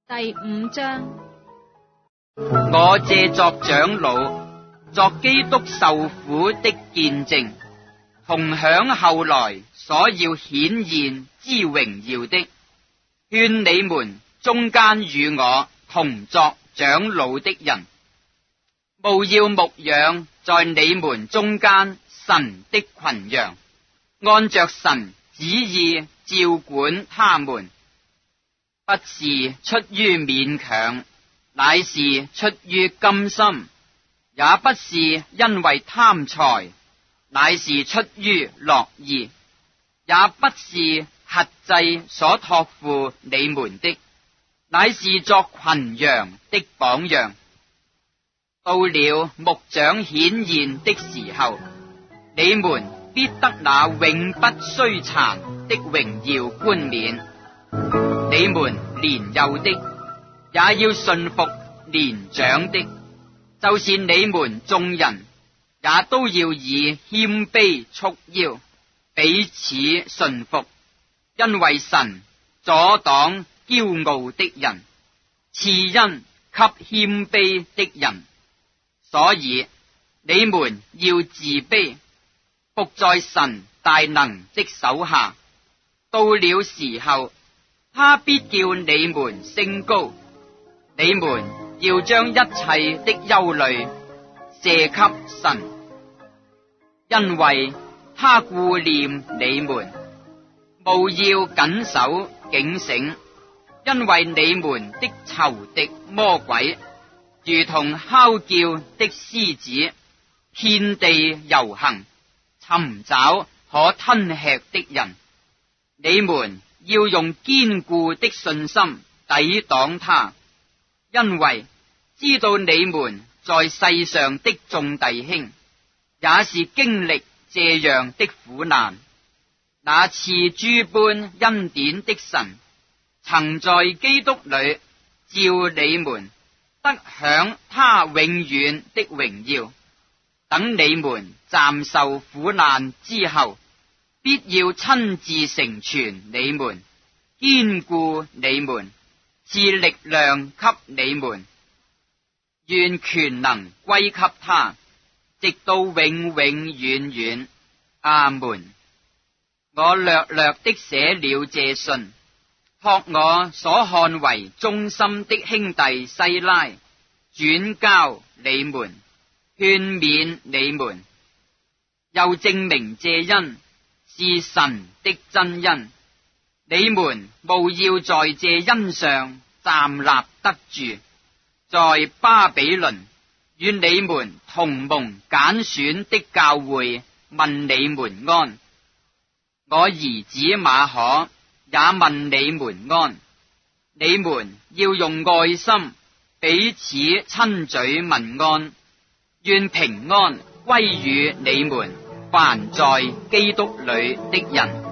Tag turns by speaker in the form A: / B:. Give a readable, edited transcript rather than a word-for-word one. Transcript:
A: 第5章。
B: 我借作長老，作基督受苦的見證，同享後來所要顯現之榮耀的，勸你們中間與我同作長老的人，務要牧養在你們中間神的群羊，按着神旨意照管他們，不是出於勉強，乃是出於甘心，也不是因為貪財，乃是出於樂意，也不是轄制所託付你們的，乃是作群羊的榜樣。到了牧長顯現的時候，你們必得那永不衰殘的榮耀冠冕。你們年幼的也要順服年長的，就是你們眾人也都要以謙卑束腰，彼此順服，因為神阻擋驕傲的人，賜恩給謙卑的人。所以你們要自卑，服在神大能的手下。到了時候，他必叫你們升高，你們要將一切的憂慮卸給神，因為他顧念你們。務要謹守警醒，因為你們的仇敵魔鬼如同哮叫的獅子，遍地遊行，尋找可吞吃的人。你們要用堅固的信心抵擋他，因為知道你們在世上的眾弟兄也是經歷這樣的苦難。那賜諸般恩典的神，曾在基督裏召你們得享他永遠的榮耀。等你們暫受苦難之後，必要親自成全你們，堅固你們，賜力量給你們。願權能歸給他，直到永永遠遠。阿門。我略略的寫了這信，託我所看為忠心的兄弟西拉轉交你們，勸勉你們，又證明這恩是神的真恩。你們務要在這恩上站立得住。在巴比倫與你們同蒙揀選的教會問你們安。我兒子馬可也問你們安。你們要用愛心彼此親嘴問安。願平安歸於你們凡在基督裏的人。